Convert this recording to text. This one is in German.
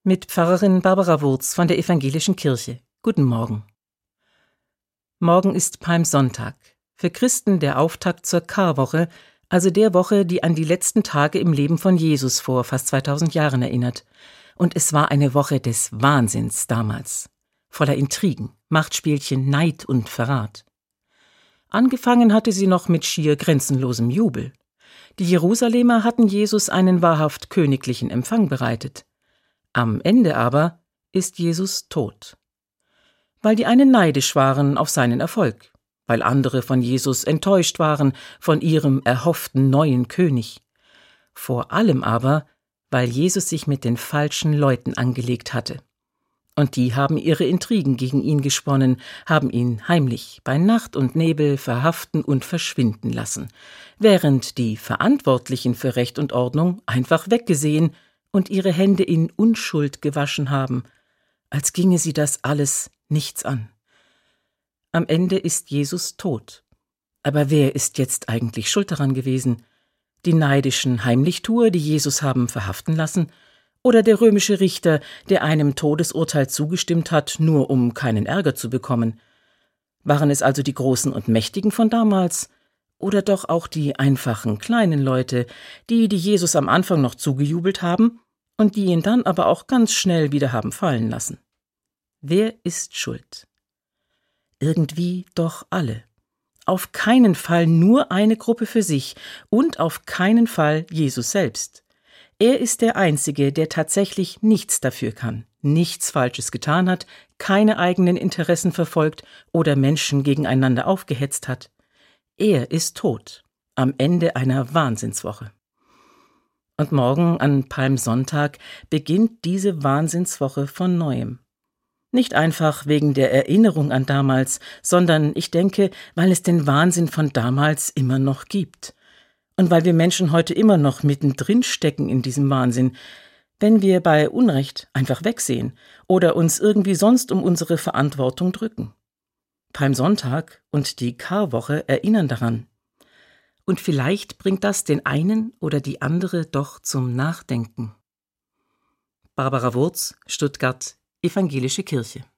Mit Pfarrerin Barbara Wurz von der Evangelischen Kirche. Guten Morgen. Morgen ist Palmsonntag. Für Christen der Auftakt zur Karwoche, also der Woche, die an die letzten Tage im Leben von Jesus vor fast 2000 Jahren erinnert. Und es war eine Woche des Wahnsinns damals. Voller Intrigen, Machtspielchen, Neid und Verrat. Angefangen hatte sie noch mit schier grenzenlosem Jubel. Die Jerusalemer hatten Jesus einen wahrhaft königlichen Empfang bereitet. Am Ende aber ist Jesus tot. Weil die einen neidisch waren auf seinen Erfolg, weil andere von Jesus enttäuscht waren von ihrem erhofften neuen König. Vor allem aber, weil Jesus sich mit den falschen Leuten angelegt hatte. Und die haben ihre Intrigen gegen ihn gesponnen, haben ihn heimlich bei Nacht und Nebel verhaften und verschwinden lassen, während die Verantwortlichen für Recht und Ordnung einfach weggesehen und ihre Hände in Unschuld gewaschen haben, als ginge sie das alles nichts an. Am Ende ist Jesus tot. Aber wer ist jetzt eigentlich schuld daran gewesen? Die neidischen Heimlichtuer, die Jesus haben verhaften lassen? Oder der römische Richter, der einem Todesurteil zugestimmt hat, nur um keinen Ärger zu bekommen? Waren es also die Großen und Mächtigen von damals? Oder doch auch die einfachen, kleinen Leute, die Jesus am Anfang noch zugejubelt haben und die ihn dann aber auch ganz schnell wieder haben fallen lassen? Wer ist schuld? Irgendwie doch alle. Auf keinen Fall nur eine Gruppe für sich und auf keinen Fall Jesus selbst. Er ist der Einzige, der tatsächlich nichts dafür kann, nichts Falsches getan hat, keine eigenen Interessen verfolgt oder Menschen gegeneinander aufgehetzt hat. Er ist tot, am Ende einer Wahnsinnswoche. Und morgen, an Palmsonntag, beginnt diese Wahnsinnswoche von Neuem. Nicht einfach wegen der Erinnerung an damals, sondern, ich denke, weil es den Wahnsinn von damals immer noch gibt. Und weil wir Menschen heute immer noch mittendrin stecken in diesem Wahnsinn, wenn wir bei Unrecht einfach wegsehen oder uns irgendwie sonst um unsere Verantwortung drücken. Palmsonntag und die Karwoche erinnern daran. Und vielleicht bringt das den einen oder die andere doch zum Nachdenken. Barbara Wurz, Stuttgart, Evangelische Kirche.